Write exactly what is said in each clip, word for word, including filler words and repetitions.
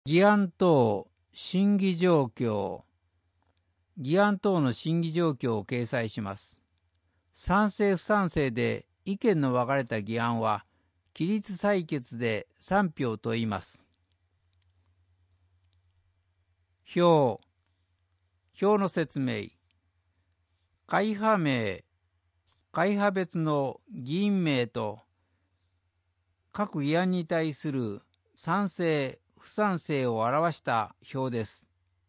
議案等審議状況。議案等の審議状況を掲載します。賛成不賛成で意見の分かれた議案は、起立採決でさん票と言います。票。票の説明。会派名、会派別の議員名と、各議案に対する賛成、不賛成を表した票です。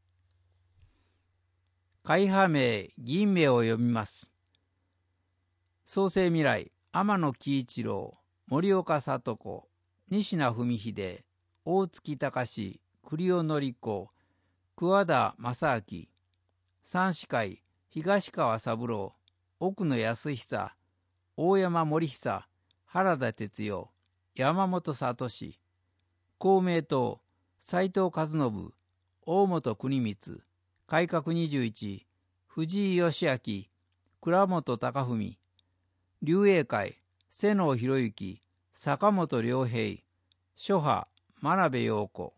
会派名、議員名を読みます。創世未来、天野喜一郎、森岡聡子、仁科文秀、大月隆、栗尾紀子、桑田正明、三司会、東川三郎、奥野康久、大山森久、原田哲代、山本聡、公明党、斉藤和信、大本邦光、改革にじゅういち、藤井義明、倉本隆文、龍英会、瀬能博之、坂本良平、諸派、真鍋陽子。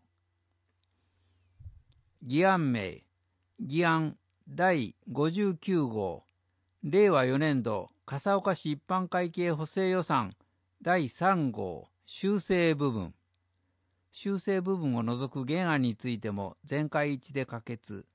議案名、議案だいごじゅうきゅう号、令和よねん度笠岡市一般会計補正予算だいさん号、修正部分。修正部分を除く原案についても全会一致で可決。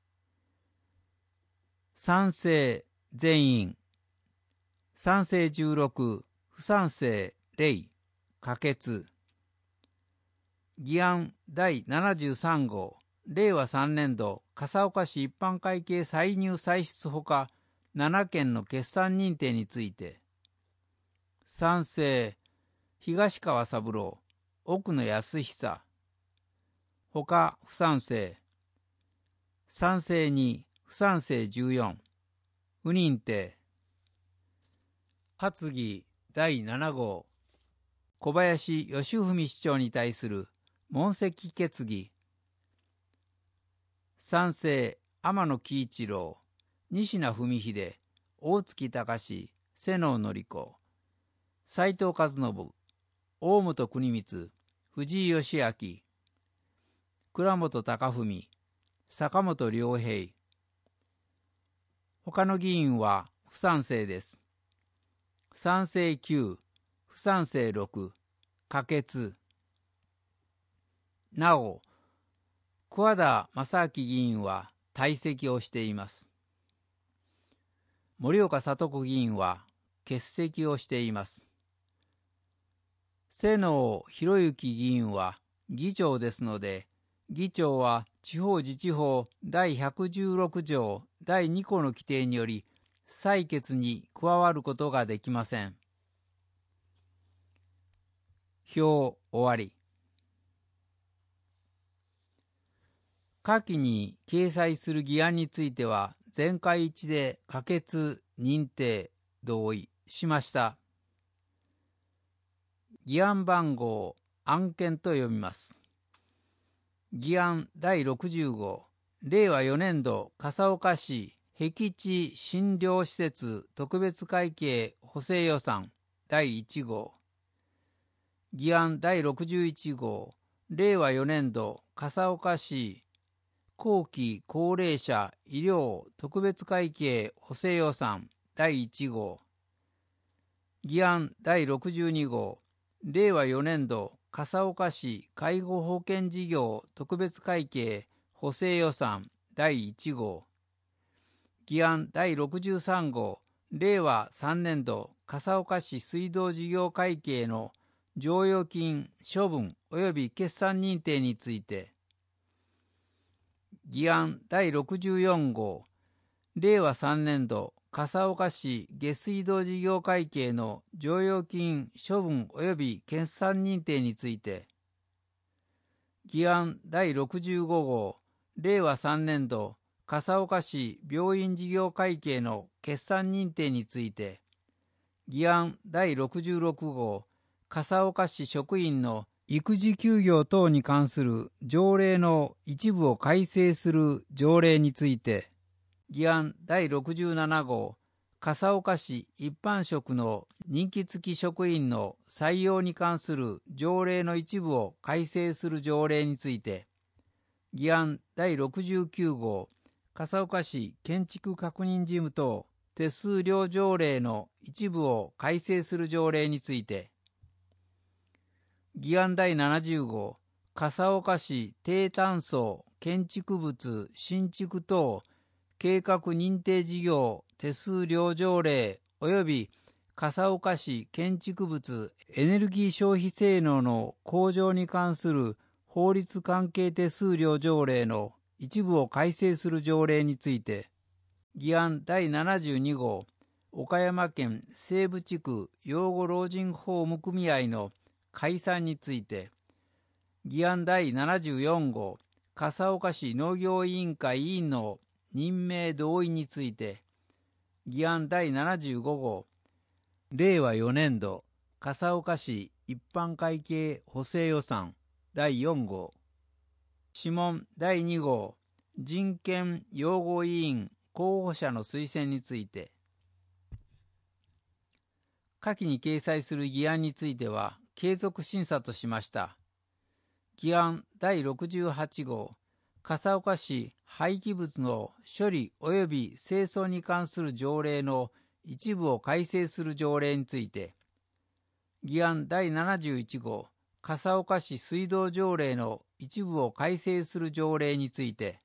賛成全員、賛成じゅうろく、不賛成ゼロ、可決。議案だいななじゅうさん号、令和さんねん度笠岡市一般会計歳入歳出ほかなな件の決算認定について、賛成東川三郎、奥野康久、ほか不賛成、賛成に、不賛成じゅうよん、不認定。発議だいなな号、小林義文市長に対する問責決議。賛成天野喜一郎、仁科文秀、大月隆、瀬能紀子、斉藤和信、大本邦光、藤井義明、倉本隆文、坂本良平。他の議員は不賛成です。賛成きゅう、不賛成ろく、可決。なお、桑田正明議員は退席をしています。森岡聡子議員は欠席をしています。瀬能博之議員は議長ですので、議長は地方自治法だいひゃくじゅうろく条だいに項の規定により採決に加わることができません。票終わり。下記に掲載する議案については全会一致で可決、認定、同意しました。議案番号、案件と読みます。議案だいろくじゅう号、令和よねん度笠岡市僻地診療施設特別会計補正予算だいいち号。議案だいろくじゅういち号、令和よねん度笠岡市後期高齢者医療特別会計補正予算だいいち号。議案だいろくじゅうに号、令和よねん度笠岡市介護保険事業特別会計補正予算だいいち号。議案だいろくじゅうさん号、令和さんねん度笠岡市水道事業会計の剰余金処分及び決算認定について、議案だいろくじゅうよん号、令和さんねん度笠岡市下水道事業会計の剰余金処分及び決算認定について、議案だいろくじゅうご号、令和さんねん度笠岡市病院事業会計の決算認定について、議案だいろくじゅうろく号、笠岡市職員の育児休業等に関する条例の一部を改正する条例について、議案だいろくじゅうなな号、笠岡市一般職の任期付き職員の採用に関する条例の一部を改正する条例について、 議案だいろくじゅうきゅう号、笠岡市建築確認事務等手数料条例の一部を改正する条例について、議案だいななじゅう号、笠岡市低炭素建築物新築等計画認定事業手数料条例及び笠岡市建築物エネルギー消費性能の向上に関する法律関係手数料条例の一部を改正する条例について、議案だいななじゅうに号、岡山県西部地区養護老人ホーム組合の解散について、議案だいななじゅうよん号、笠岡市農業委員会委員の任命同意について、議案だいななじゅうご号、れいわよねん度笠岡市一般会計補正予算だいよん号、諮問だいに号、人権擁護委員候補者の推薦について、下記に掲載する議案については継続審査としました。議案だいろくじゅうはち号、笠岡市廃棄物の処理及び清掃に関する条例の一部を改正する条例について、議案だいななじゅういち号、笠岡市水道条例の一部を改正する条例について、